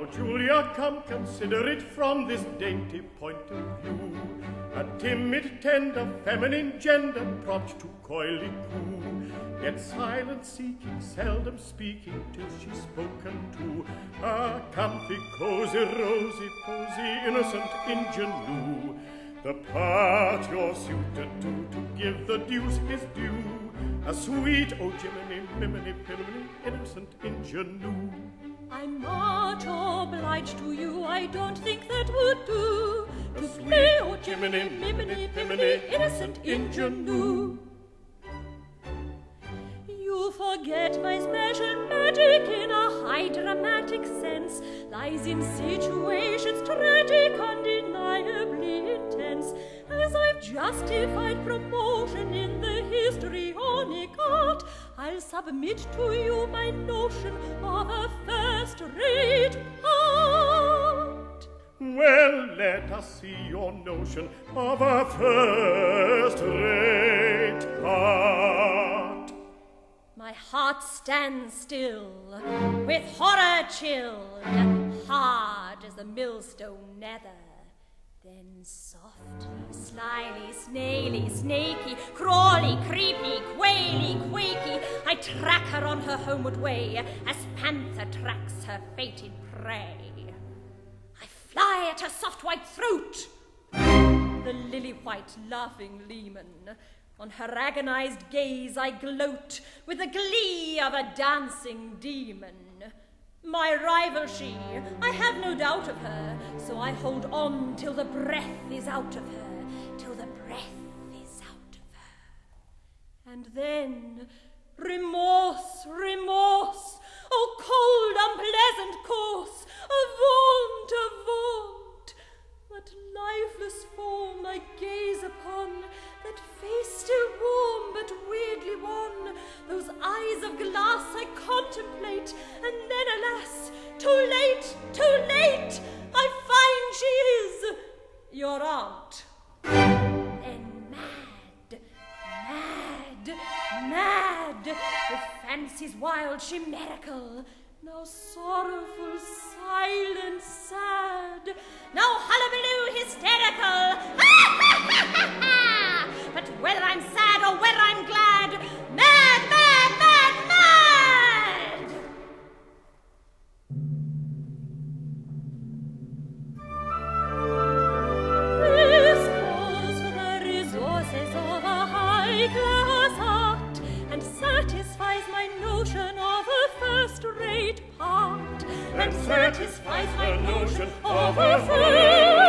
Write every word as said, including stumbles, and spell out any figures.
Julia, come, consider it from this dainty point of view. A timid, tender, feminine gender prompt to coyly coo, yet silent seeking, seldom speaking till she's spoken to. A comfy, cozy, rosy, posy, innocent ingenue, the part you're suited to, to give the deuce his due. A sweet, oh Jiminy, miminy, piminy, innocent ingenue. I'm not obliged to you, I don't think that would do. To play, oh Jiminy, miminy, piminy, innocent ingenue. You forget my special magic in a high dramatic sense lies in situations tragic, undeniably intense. As I've justified promotion in the histrionic art, I'll submit to you my notion of a first-rate part. Well, let us see your notion of a first-rate part. My heart stands still, with horror chilled, hard as the millstone nether. Then softly, slyly, snaily, snaky, crawly, creepy, quaily, quaky, I track her on her homeward way, as panther tracks her fated prey. I fly at her soft white throat, the lily-white laughing leman. On her agonized gaze I gloat with the glee of a dancing demon. My rival she, I have no doubt of her, so I hold on till the breath is out of her, till the breath is out of her. And then, remorse, remorse, oh cold, unpleasant course, avaunt, avaunt, that lifeless form I gaze upon, that face still warm but weirdly wan, those eyes of glass I contemplate, and then, alas, too late, too late, I find she is your aunt. Then mad, mad, mad, with fancies wild, chimerical, now sorrowful, silent, sad, now hullabaloo, hysterical. But whether I'm sad or whether I'm glad, mad, mad, mad, mad! This calls for the resources of a high-class art, and satisfies my notion of a first-rate part, And satisfies my notion of a a first